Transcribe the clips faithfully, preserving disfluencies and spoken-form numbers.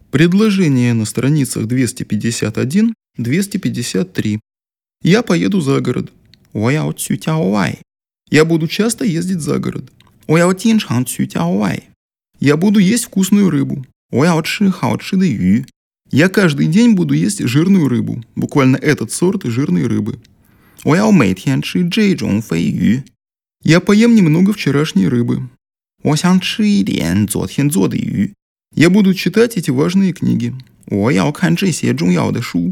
Предложение на страницах двести пятьдесят один - двести пятьдесят три. Я поеду за город. 我要去郊外. Я буду часто ездить за город. 我要经常去郊外. Я буду есть вкусную рыбу. 我要吃好吃的鱼. Я каждый день буду есть жирную рыбу. Буквально этот сорт жирной рыбы. 我要每天吃这种鲱鱼. Я поем немного вчерашней рыбы. 我想吃一点昨天做的鱼. Я буду читать эти важные книги. 我要看这些重要的书.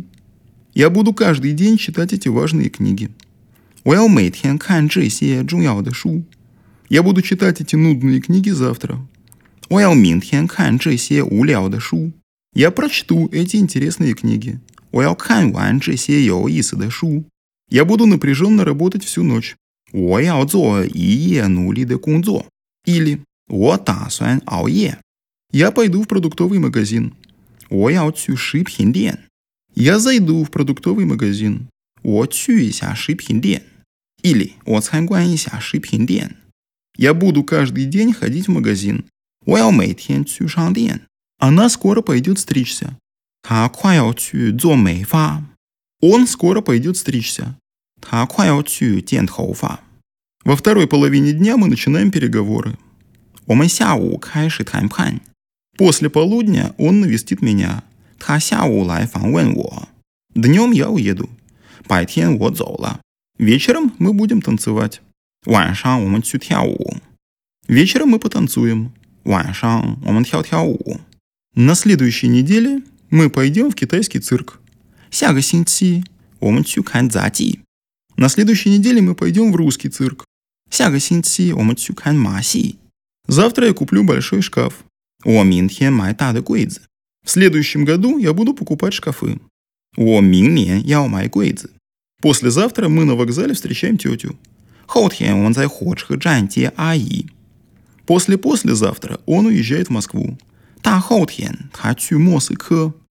Я буду каждый день читать эти важные книги. 我要每天看这些重要的书. Я буду читать эти нудные книги завтра. 我要明天看这些无聊的书. Я прочту эти интересные книги. 我要看完这些有意思的书. Я буду напряженно работать всю ночь. 我要做一夜努力的工作. Или 我打算熬夜. Я пойду в продуктовый магазин. 我要去食品店. Я зайду в продуктовый магазин. 我去一下食品店. Или 我参观一下食品店. Я буду каждый день ходить в магазин. 我要每天去商店. Она скоро пойдет стричься. 她快要去做美发. Он скоро пойдет стричься. 他快要去剪头发. Во второй половине дня мы начинаем переговоры. 我们下午开始谈判. После полудня он навестит меня. 他下午来访问我. Днем я уеду. 白天我走了. Вечером мы будем танцевать. 晚上我们去跳舞. Вечером мы потанцуем. 晚上我们跳跳舞. На следующей неделе мы пойдем в китайский цирк. 下个星期我们去看杂技. На следующей неделе мы пойдем в русский цирк. 下个星期我们去看马戏. Завтра я куплю большой шкаф. 我明天买大的柜子. В следующем году я буду покупать шкафы. 我明年要买柜子. Послезавтра мы на вокзале встречаем тетю. 后天我们在火车站接阿姨. После-послезавтра он уезжает в Москву. 大后天他去莫斯科.